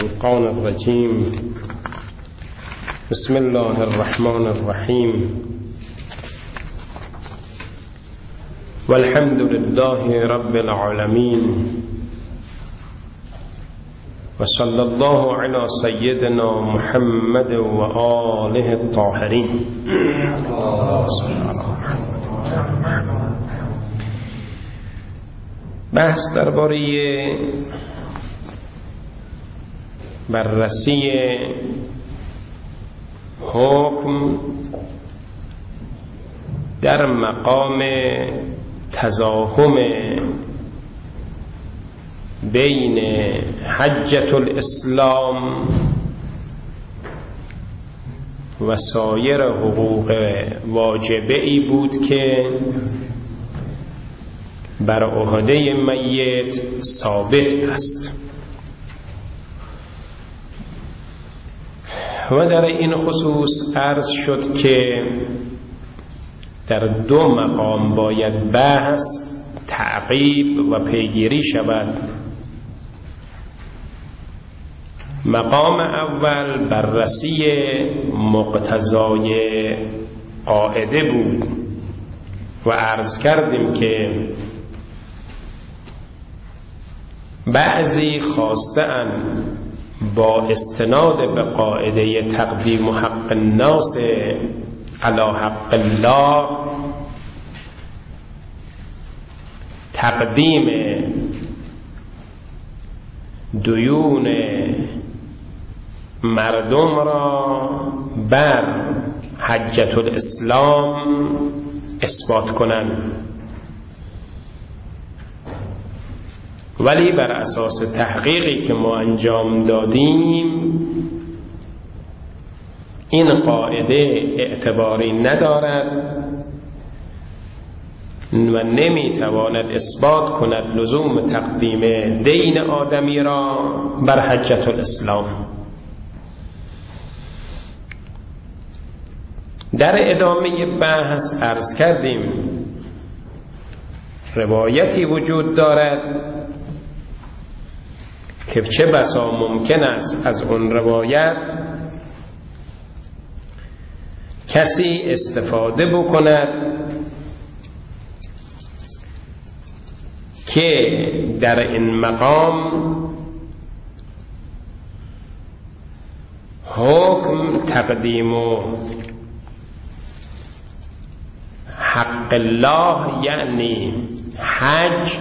الشيطان الرجيم. بسم الله الرحمن الرحيم. والحمد لله رب العالمين، وصلى الله على سيدنا محمد وآله الطاهرين. بحث درباره بررسی حکم در مقام تزاحم بین حجة الاسلام و سایر حقوق واجبه ای بود که بر عهده میت ثابت است و در این خصوص عرض شد که در دو مقام باید بحث تعقیب و پیگیری شود. مقام اول بررسی مقتضای قاعده بود و عرض کردیم که بعضی خواستند با استناد به قاعده تقدیم حق الناس علی حق الله تقدیم دیون مردم را بر حجة الاسلام اثبات کنند، ولی بر اساس تحقیقی که ما انجام دادیم این قاعده اعتباری ندارد و نمیتواند اثبات کند لزوم تقدیم دین آدمی را بر حجة الاسلام. در ادامه بحث عرض کردیم روایتی وجود دارد که چه بسا ممکن است از اون روایت کسی استفاده بکند که در این مقام حکم تقدیم و حق الله یعنی حج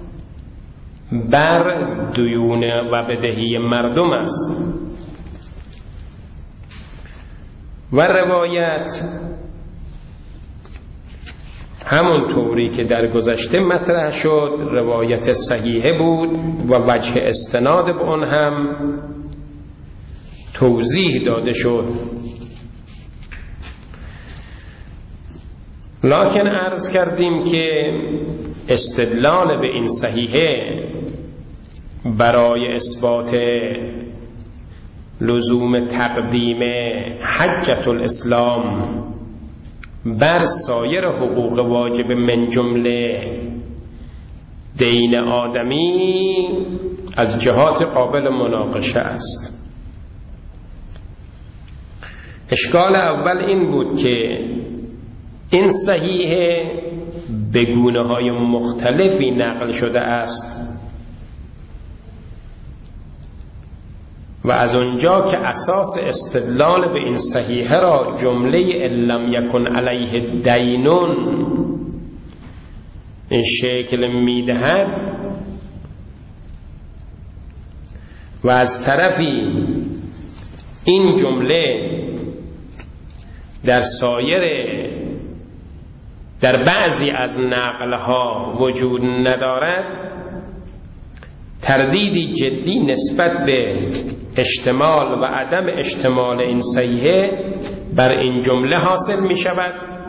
بر دیون و بدهی مردم است و روایت همون طوری که در گذشته مطرح شد روایت صحیحه بود و وجه استناد به اون هم توضیح داده شد. لکن عرض کردیم که استدلال به این صحیحه برای اثبات لزوم تقدیم حجة الاسلام بر سایر حقوق واجب من جمله دین آدمی از جهات قابل مناقشه است. اشکال اول این بود که این صحیحه به گونه‌های مختلفی نقل شده است و از اونجا که اساس استدلال به این صحیحه را جمله لم یکن علیه دینون این شکل میدهد و از طرفی این جمله در بعضی از نقلها وجود ندارد، تردیدی جدی نسبت به اشتمال و عدم اشتمال این صحیحه بر این جمله حاصل می شود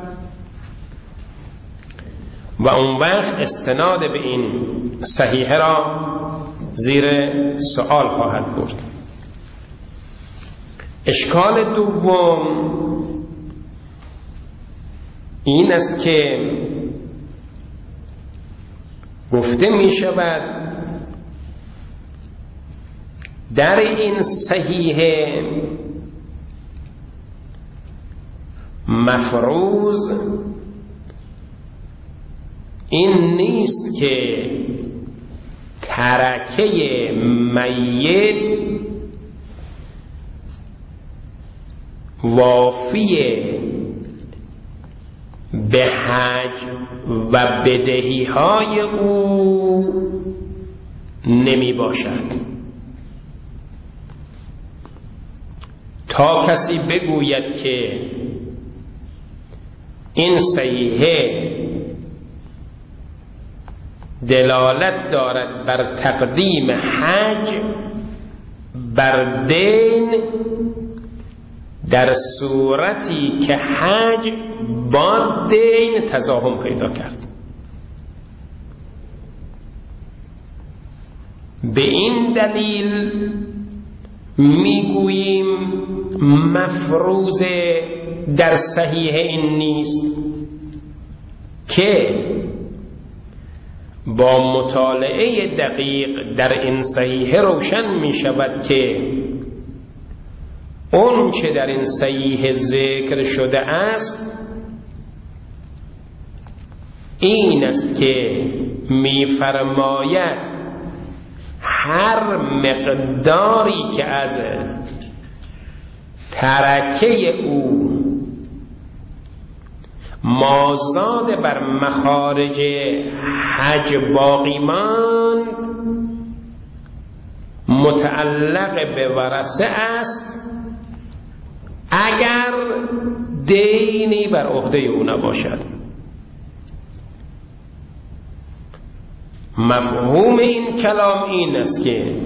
و اون وقت استناد به این صحیحه را زیر سؤال خواهد برد. اشکال دوم این است که گفته می شود در این صحیحه مفروض این نیست که ترکه میت وافی به حج و بدهی های او نمی باشد. تا کسی بگوید که این صحیحه دلالت دارد بر تقدیم حج بر دین در صورتی که حج با دین تزاحم پیدا کرد، به این دلیل میگوییم مفروض در صحیح این نیست که با مطالعه دقیق در این صحیح روشن می شود که اون چه در این صحیح ذکر شده است این است که می فرماید هر مقداری که از ترکه او مازاد بر مخارج حج باقی ماند متعلق به ورثه است اگر دینی بر عهده او نباشد. مفهوم این کلام این است که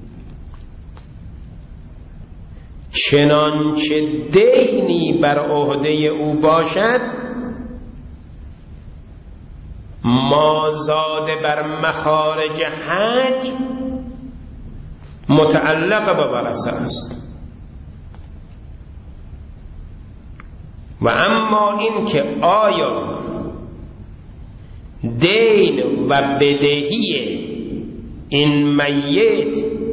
چنانچه دینی بر عهده او باشد مازاد بر مخارج حج متعلق به ورثه است. و اما این که آیا دین و بدهی این میت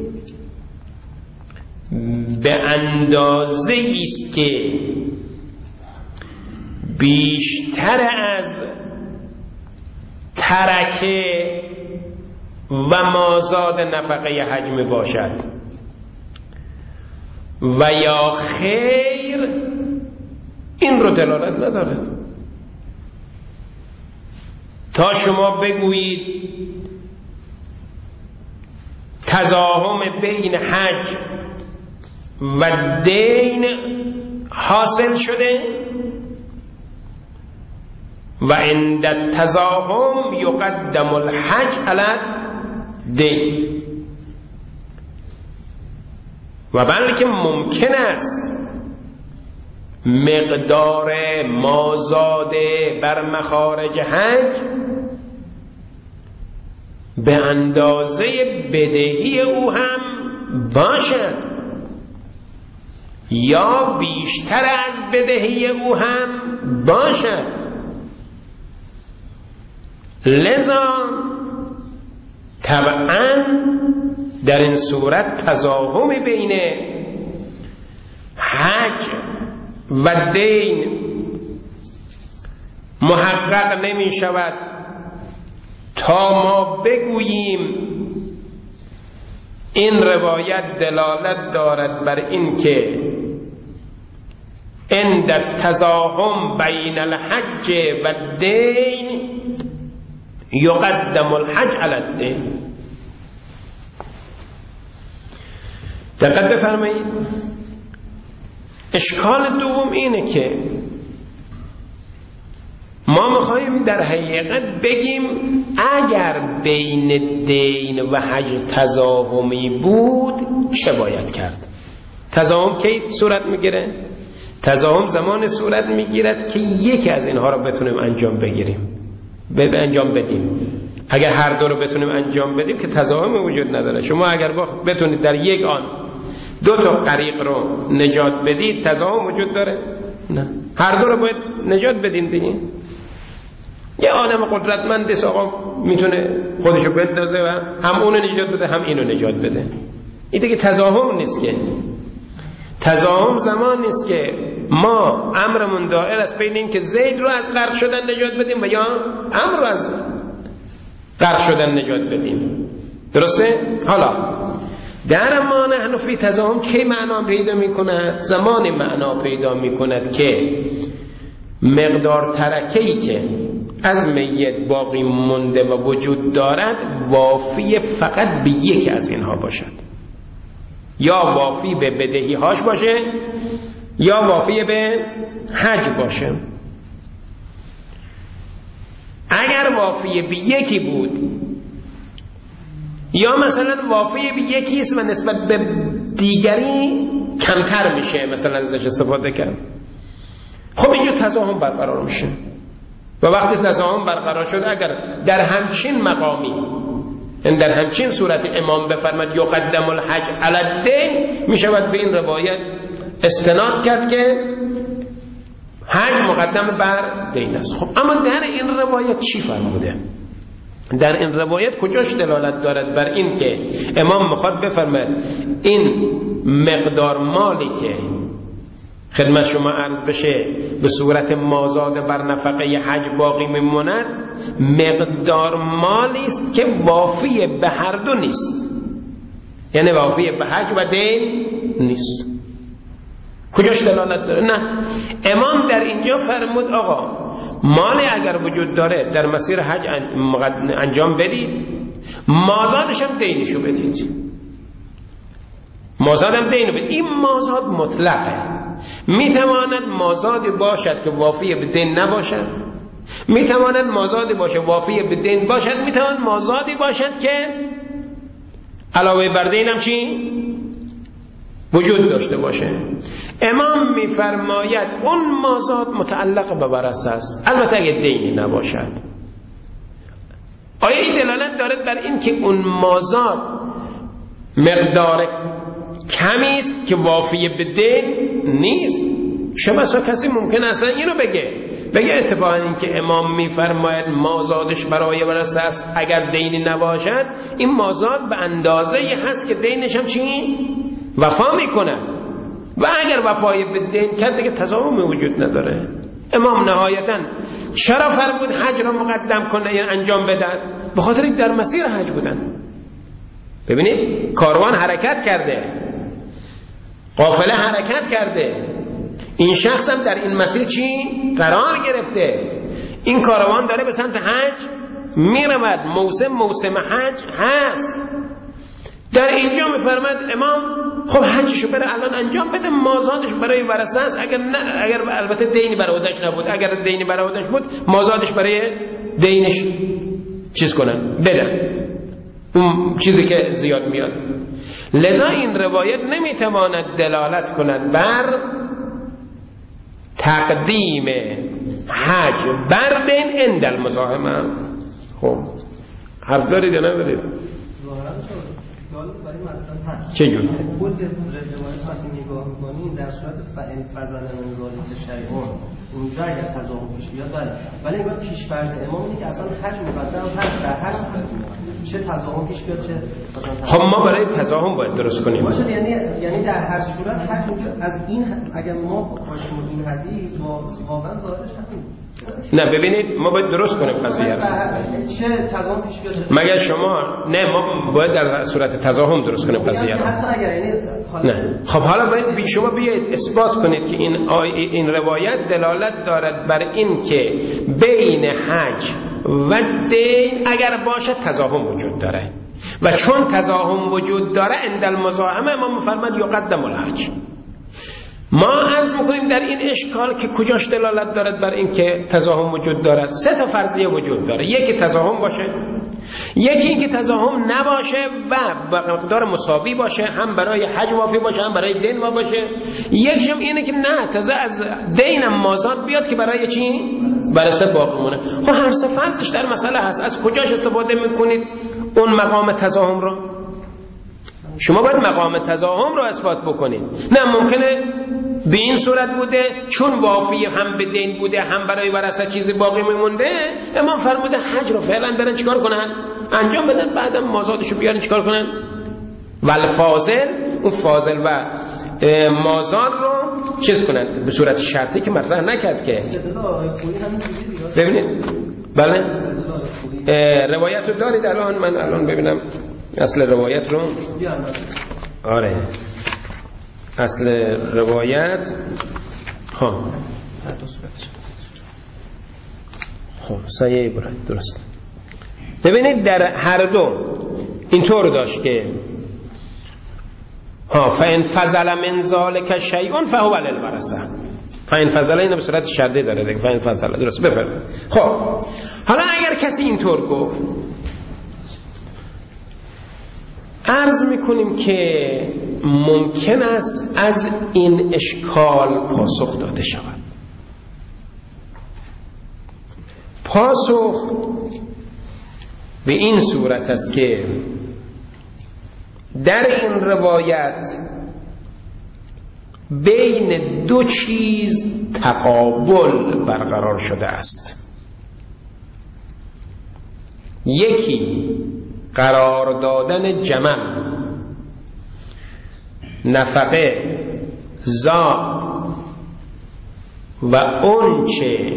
به اندازه است که بیشتر از ترکه و مازاد نفقه حج می باشد و یا خیر، این رو دلالت ندارد. تا شما بگویید تزاحم بین حج و دین حاصل شده و عند التزاحم یقدم الحج علی دین، و بلکه ممکن است مقدار مازاده بر مخارج حج به اندازه بدهی او هم باشد یا بیشتر از بدهی او هم باشد. لذا طبعا در این صورت تزاحم بین حج و دین محقق نمی شود تا ما بگوییم این روایت دلالت دارد بر این که عند التزاحم بین الحج و الدین یقدم الحج علی الدین. دقت بفرمایید. اشکال دوم اینه که ما میخواییم در حقیقت بگیم اگر بین دین و حج تزاحمی بود چه باید کرد. تزاحم کی صورت میگیره؟ تزاحم زمان صورت میگیرد که یکی از اینها رو بتونیم انجام بدیم. اگر هر دو رو بتونیم انجام بدیم که تزاحم وجود نداره. شما اگر بتونید در یک آن دو تا غریق رو نجات بدید تزاحم وجود داره؟ نه، هر دو رو باید نجات بدین دیگه. یه آدم قدرتمند است آقا میتونه خودشو بندازه و هم اونو نجات بده هم اینو نجات بده. این دیگه تزاحم نیست که. تزاحم زمان نیست که ما امرمون دائر است بین این که زید رو از غرق شدن نجات بدیم و یا امر رو از غرق شدن نجات بدیم. درسته؟ حالا در ما نحن فی تزاحم که معنا پیدا میکند؟ زمان معنا پیدا میکند که مقدار ترکه‌ای که از میت باقی مونده و وجود دارد وافی فقط به یک از اینها باشد، یا وافی به بدهی هاش باشه یا وافی به حج باشه. اگر وافی به یکی بود یا مثلا وافی به یکی است و نسبت به دیگری کمتر میشه مثلا ازش استفاده کرد، خب اینجا تزاحم برقرار میشه. و وقتی تزاحم برقرار شد اگر در همچین مقامی، در همچین صورت امام بفرماد یقدم الحج علی الدین، میشود به این روایت استناد کرد که حج مقدم بر دین است. خب اما در این روایت چی فرموده؟ در این روایت کجاش دلالت دارد بر این که امام میخواد بفرماد این مقدار مالی که خدمت شما عرض بشه به صورت مازاد بر نفقه حج باقی میموند، مقدار مالی است که وافی به هر دو نیست، یعنی وافی به حج و دین نیست. کجاش دلالت داره؟ نه، امام در اینجا فرمود آقا مالی اگر وجود داره در مسیر حج انجام بدید، مازادش هم دینشو بدید، مازادم دینو بدید. این مازاد مطلقه، میتواند مازادی باشد که وافی به دین نباشد، میتواند مازادی باشه وافی به دین باشد، میتواند مازادی باشد که علاوه بر دین هم چی وجود داشته باشه. امام میفرماید اون مازاد متعلق به ورثه است، البته اگه دینی نباشد. آیا این دلالت دارد بر این که اون مازاد مقدار کمی است که وافی به دین نیست؟ شما کسی ممکن اصلا اینو بگه اتفاقا این که امام میفرماید مازادش برای ورثه است اگر دینی نباشد، این مازاد به اندازه هست که دینش هم چی وفا میکنه، و اگر وفای به دین کرد دیگه تضامن وجود نداره. امام نهایتا چرا فرمود حج را مقدم کنه یعنی انجام بدن؟ به خاطر اینکه در مسیر حج بودن. ببینید کاروان حرکت کرده، قافله حرکت کرده، این شخص هم در این مسیر چی قرار گرفته، این کاروان داره به سمت حج میرود، موسم حج هست. در اینجا میفرماد امام خب حجشو بره الان انجام بده، مازادش برای ورثه است، اگر البته دینی برادرش نبود، اگر دینی برادرش بود مازادش برای دینش چیز کنن بدن، اون چیزی که زیاد میاد. لذا این روایت نمیتواند دلالت کند بر تقدیم حج بر دین عند المزاحمه. خب حرف دارید یا ندارید؟ چجور؟ خود به روایت وقتی نگاه می‌کنیم در صورت فضل من ذالک شیئون اونجا اگر تضاهم پیش بیاد بله، ولی انگار پیش‌فرض امام اینه که اصلا حج مقدم حج در هر صورت چه تضاهم پیش بیاد چه مثلا خب ما برای تضاهم باید درست کنیم باشه، یعنی در هر صورت حج از این اگر ما باشیم این حدیث واقعا ظاهرش نه ببینید ما باید درست کنیم قضیه رو. چه تضاهم پیش بیاد مگر شما نه ما باید در صورت تضاهم درست کنیم قضیه رو. حتی اگر یعنی نه خب حالا باید شما بیاید اثبات کنید که این روایت دلالت دارد بر این که بین حج و دین اگر باشه تضاهم وجود داره، و چون تضاهم وجود داره عند المزاحمه ما فرمود یقدم الحج. ما عرض میکنیم در این اشکال که کجاش دلالت دارد بر این که تضاهم وجود دارد. سه تا فرضیه وجود داره، یکی تضاهم باشه، یکی این که تضاهم نباشه و مقدار مساوی باشه، هم برای حج وافی باشه هم برای دین وافی باشه، یکیشم اینه که نه تازه از دینم مازاد بیاد که برای چی؟ برای سه باقی مونه. خب هر سه فرضش در مسئله هست، از کجاش استفاده میکنید اون مقام تضاهم رو؟ شما باید مقام تضاهم رو اثبات بکنید. نه ممکنه به این صورت بوده چون وافی هم به دین بوده هم برای ورثه چیزی باقی میمونده، امام فرموده حج رو فعلا برن چیکار کنن؟ انجام بدن، بعدم مازادشو بیارن چیکار کنن؟ والفاضل، اون فاضل و مازاد رو چیز کنن به صورت شرطی که مطرح نکرد که. ببینید بله روایت رو دارید الان؟ من الان ببینم اصل روایت رو. آره اصل روایت خب سایه ابراهیم درست. ببینید در هر دو اینطور داشت که فَإِنْ فَضَلَ مِنْ ذَلِكَ شَيْءٌ فَهُوَ لِلْوَرَثَةِ. فَإِنْ فَضَلَ اینو به صورت شرطی داره دیگه. فَإِنْ فَضَلَ درست بفرمایید. خب حالا اگر کسی اینطور گفت عرض میکنیم که ممکن است از این اشکال پاسخ داده شود. پاسخ به این صورت است که در این روایت بین دو چیز تقابل برقرار شده است. یکی قرار دادن جمع نفقه زاد و اونچه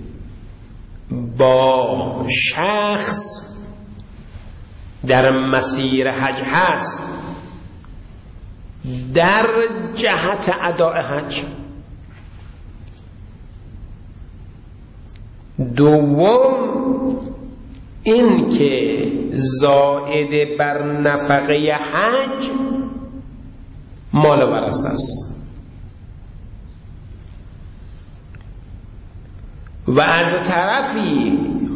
با شخص در مسیر حج هست در جهت اداء حج. دوم این که زائد بر نفقه حج مال ورثه است و از طرفی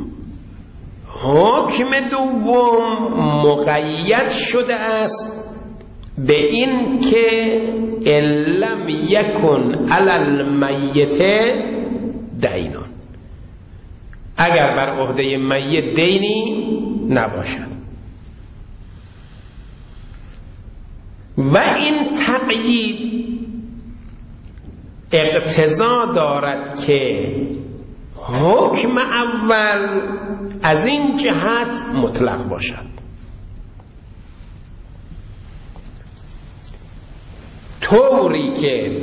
حکم دوم مقید شده است به این که لم یکن علی المیت دینون، اگر بر عهده میت دینی نباشد. و این تقیید اقتضا دارد که حکم اول از این جهت مطلق باشد، طوری که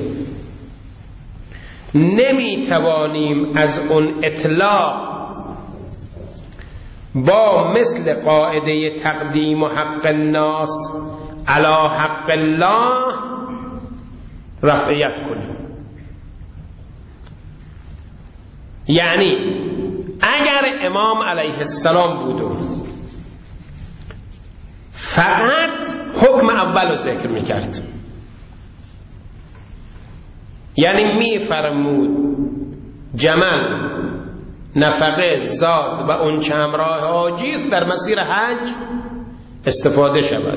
نمیتوانیم از اون اطلاق با مثل قاعده تقدیم و حق الناس علی حق الله رفعیت کنیم. یعنی اگر امام علیه السلام بود فقط حکم اول رو ذکر میکرد، یعنی میفرمود جمل نفقه زاد و اون چه همراه حاجیست در مسیر حج استفاده شود،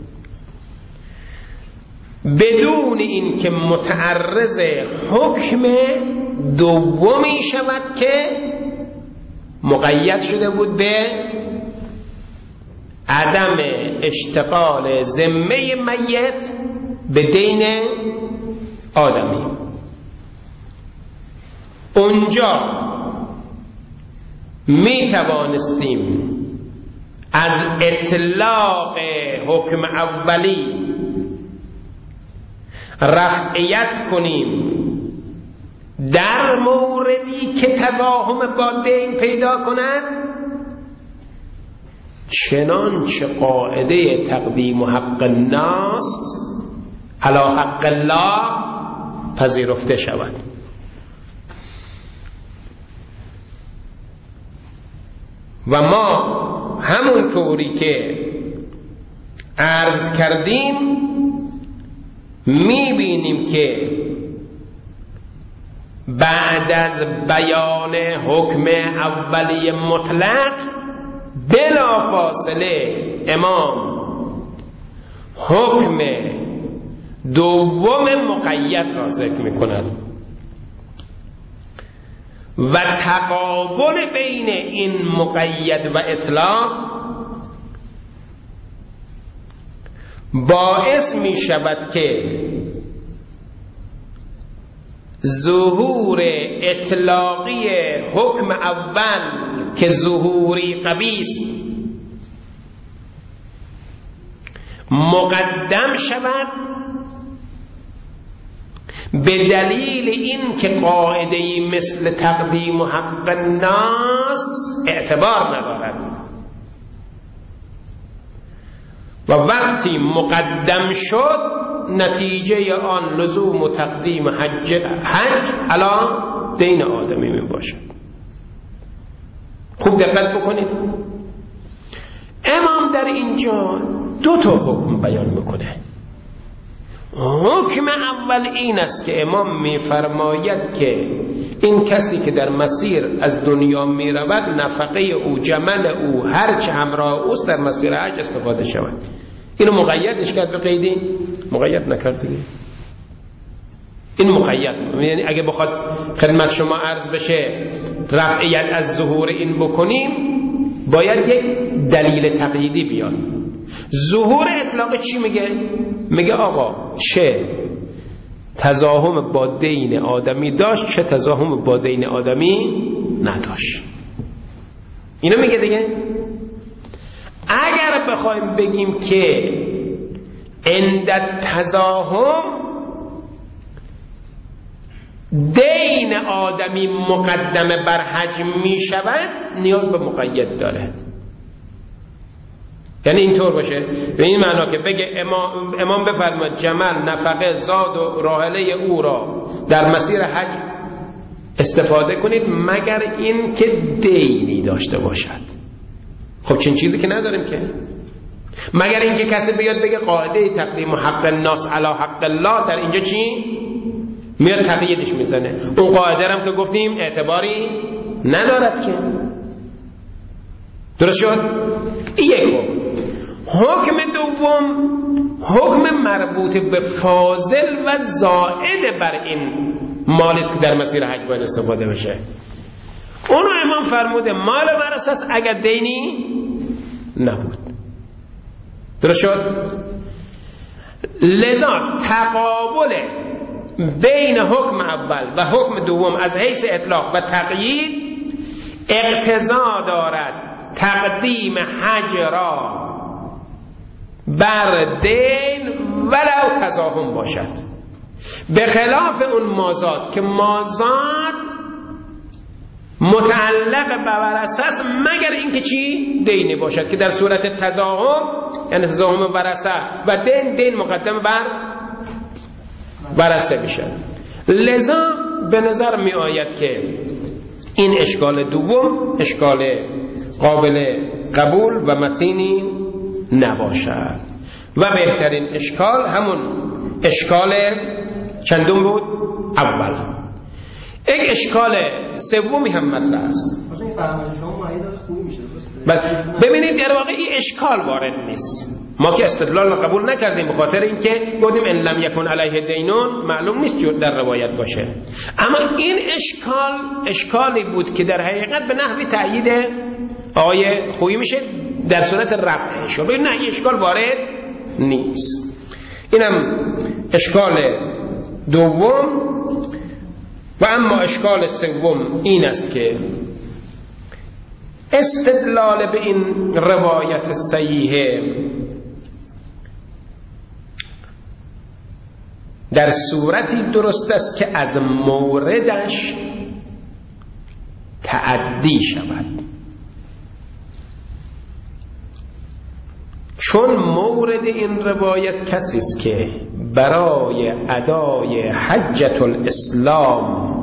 بدون این که متعرض حکم دومی شود که مقید شده بود به عدم اشتغال ذمه میت به دین آدمی. اونجا می توانستیم از اطلاق حکم اولی رفعیت کنیم در موردی که تزاحم با دین پیدا کند، چنانچه قاعده تقدیم و حق الناس علی حق الله پذیرفته شود. و ما همون طوری که عرض کردیم میبینیم که بعد از بیان حکم اولی مطلق بلافاصله امام حکم دوم مقید را ذکر میکند و تقابل بین این مقید و اطلاق باعث می شود که ظهور اطلاقی حکم اول که ظهوری قوی است مقدم شود به دلیل این که قاعده‌ای مثل تقدیم حق الناس اعتبار ندارد و وقتی مقدم شد نتیجه آن لزوم و تقدیم حج علی دین آدمی می باشد. خوب دقت بکنید، امام در اینجا دو تا حکم بیان میکنه. حکم اول این است که امام میفرماید که این کسی که در مسیر از دنیا میرود نفقه او، جمل او، هر چه همراه اوست در مسیر حج استفاده شود. اینو مقیدش کرد به قیدی؟ مقید نکرد دیگه. این مقید، یعنی اگه بخواد خدمت شما عرض بشه رفعیت از ظهور این بکنیم باید یک دلیل تقییدی بیاد. ظهور اطلاق چی میگه؟ میگه آقا چه تزاحم با دین آدمی داشت چه تزاحم با دین آدمی نداشت. اینو میگه دیگه. اگر بخوایم بگیم که عند تزاحم دین آدمی مقدم بر حج می شود نیاز به مقید داره. یعنی اینطور باشه به این معنا که بگه امام بفرماید جمل، نفقه، زاد و راحله او را در مسیر حج استفاده کنید مگر این که دینی داشته باشد. خب چنین چیزی که نداریم که، مگر این که کسی بیاد بگه قاعده تقدیم حق الناس علی حق الله در اینجا چی؟ میاد تقییدش میزنه. اون قاعده هم که گفتیم اعتباری ندارد که. درست شد؟ یک حکم دوم حکم مربوط به فاضل و زائد بر این مالی که در مسیر حج باید استفاده بشه. اونو امام فرموده مال بر اساس اگر دینی نبود. درست شد؟ لذا تقابل بین حکم اول و حکم دوم از حیث اطلاق و تقیید اقتضا دارد تقدیم حج را بر دین ولو تزاحم باشد، به خلاف اون مازاد که مازاد متعلق بر اساس مگر اینکه چی؟ دینی باشد که در صورت تزاحم یعنی تزاحم برسه و دین مقدم برسه میشه. لذا به نظر می آید که این اشکال دوم اشکال قابل قبول و متینی نباشد و بهترین اشکال همون اشکال چندم بود؟ اول. یک اشکال سومی هم مطرح است. ببینید در واقع این اشکال وارد نیست. ما که استدلال رو قبول نکردیم به خاطر اینکه گفتیم ان لم یکن علیه دینون معلوم نیست در روایت باشه. اما این اشکالی بود که در حقیقت به نحوی تأیید آیه خویی میشه در صورت رفعش. ببین نه این اشکال وارد نیست. اینم اشکال دوم. و اما اشکال سوم این است که استدلال به این روایت صحیحه در صورتی درست است که از موردش تعدی شود، چون مورد این روایت کسی است که برای ادای حجت الاسلام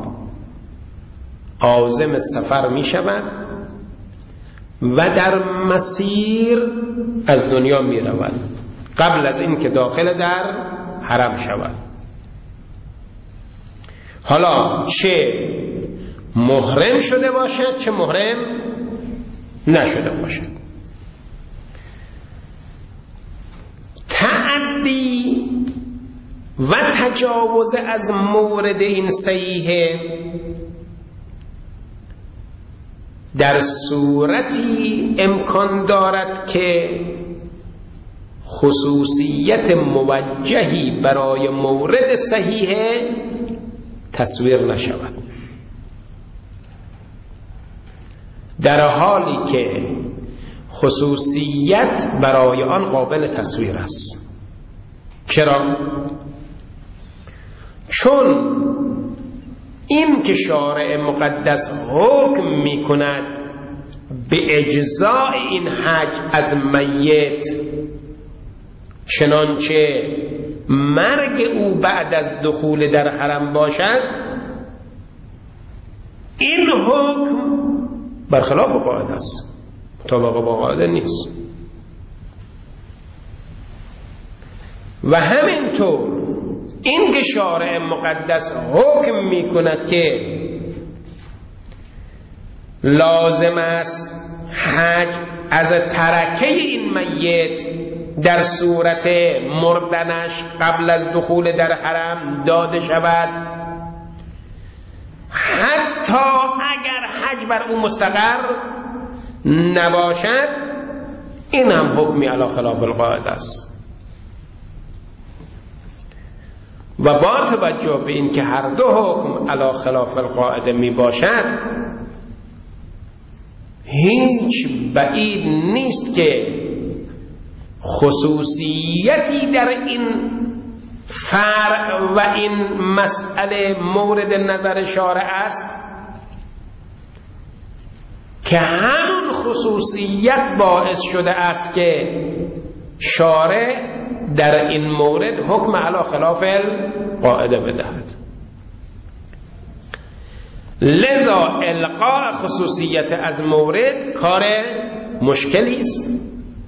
عازم سفر می شود و در مسیر از دنیا می رود قبل از این که داخل در حرم شود. حالا چه محرم شده باشد چه محرم نشده باشد. تعدی و تجاوز از مورد این صحیحه در صورتی امکان دارد که خصوصیت موجهی برای مورد صحیحه تصویر نشود، در حالی که خصوصیت برای آن قابل تصویر است. چرا؟ چون این که شارع مقدس حکم می کند به اجزاء این حج از میت، چنانچه مرگ او بعد از دخول در حرم باشد، این حکم برخلاف قاعده است، مطابق با قاعده نیست. و همینطور این که شارع مقدس حکم می کند که لازم است حج از ترکه این میت در صورت مردنش قبل از دخول در حرم داده شود، حتی اگر حج بر او مستقر نباشد، این هم حکمی علی خلاف القاعده است. و با توجه به این که هر دو حکم علی خلاف القاعده می باشد، هیچ بعید نیست که خصوصیتی در این فرع و این مسئله مورد نظر شارع است که همون خصوصیت باعث شده است که شارع در این مورد حکم علی خلاف القاعده بدهد. لذا القاء خصوصیت از مورد کار مشکلی است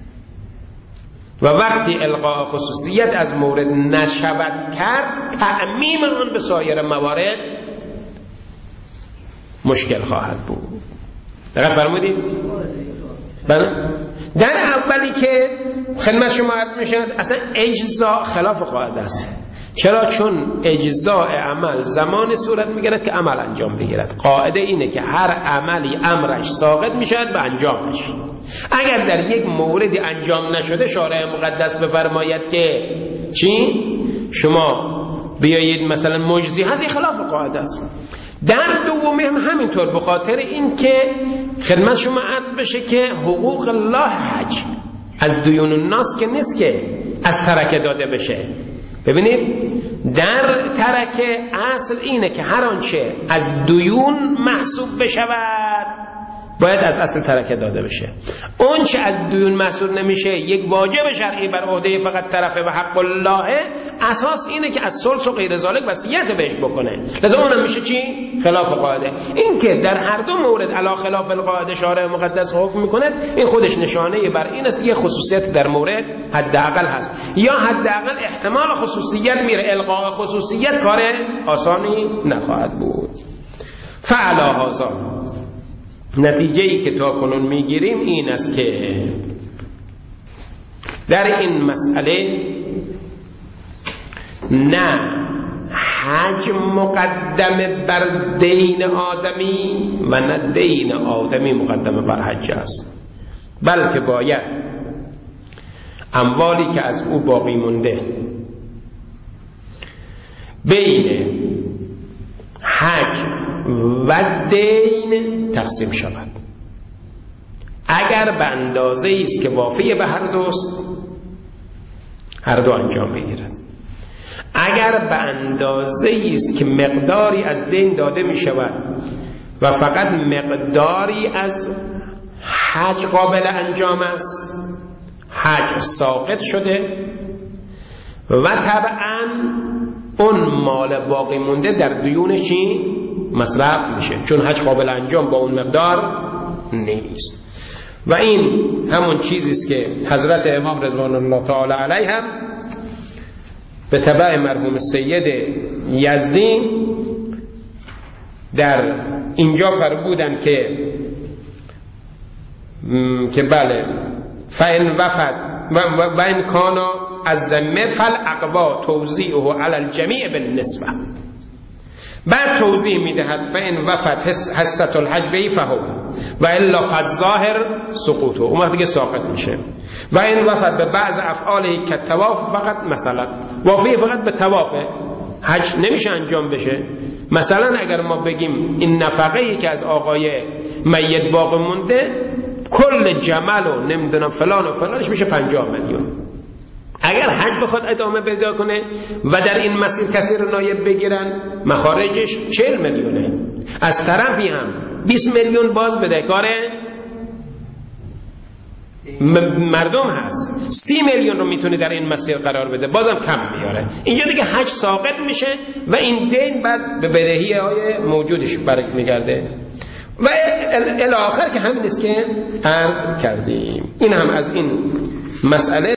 و وقتی القاء خصوصیت از مورد نشود کرد، تعمیم آن به سایر موارد مشکل خواهد بود. دقیق فرمودید؟ در اولی که خدمت شما عرض میشد، اصلا اجزاء خلاف قاعده است. چرا؟ چون اجزاء عمل زمان صورت میگیرد که عمل انجام بگیرد. قاعده اینه که هر عملی امرش ساقط میشد به انجامش. اگر در یک موردی انجام نشده، شارع مقدس بفرماید که چی؟ شما بیایید مثلا مجزی هست، خلاف قاعده است. در دومی هم همینطور، به خاطر این که خدمت شما عرض بشه که حقوق الله حج از دیون الناس که نیست که از ترکه داده بشه. ببینید در ترکه اصل اینه که هر آنچه از دیون محسوب بشود باید از اصل ترکه داده بشه. اون چه از دیون محسوب نمیشه، یک واجب شرعی بر عهده فقط طرفه و حق الله، اساس اینه که از ثلث و غیر ذالک وصیت بهش بکنه. لذا اونم میشه چی؟ خلاف قاعده. این که در هر دو مورد علی خلاف القاعده شارع مقدس حکم میکنه، این خودش نشانه بر این است که یه خصوصیت در مورد حداقل هست، یا حداقل احتمال خصوصیت میره. القاء خصوصیت کار آسانی نخواهد بود. فعلا هذا، نتیجه‌ای که تا کنون میگیریم این است که در این مسئله نه حج مقدم بر دین آدمی و نه دین آدمی مقدم بر حج است، بلکه باید اموالی که از او باقی مونده بین حج و دین تقسیم شود. اگر به اندازه است که وافی به هر دوست، هر دو انجام بگیرد. اگر به اندازه است که مقداری از دین داده می شود و فقط مقداری از حج قابل انجام است، حج ساقط شده و طبعا اون مال باقی مونده در دیون چی؟ مصرف میشه، چون حج قابل انجام با اون مقدار نیست. و این همون چیزی است که حضرت امام رضوان الله تعالی علیه هم به تبع مرحوم سید یزدی در اینجا فرمودن که بله فإن وفد و این کانا از ذمه فالاقوا توزیعه علی الجمیع بالنسبه. بعد توضیح میدهد فإن وفد حصة الحج به فهو و الا فالظاهر سقوطه، اون دیگه ساقط میشه. و این وفد به بعض افعاله که طواف فقط، مثلا وافی فقط به طواف، حج نمیشه انجام بشه. مثلا اگر ما بگیم این نفقه‌ای که از آقای میت باقی مونده کل جمل و نمیدونم فلان و فلانش میشه 50 میلیون. اگر حج بخواد ادامه پیدا کنه و در این مسیر کسی رو نایب بگیرن مخارجش 40 میلیونه. از طرفی هم 20 میلیون باز بدهکار مردم هست، 30 میلیون رو میتونه در این مسیر قرار بده، بازم کم میاره. اینجا دیگه حج ساقط میشه و این دین بعد به بدهی های موجودش برمیگرده و الی آخر که همین است که عرض کردیم. این هم از این مسئله.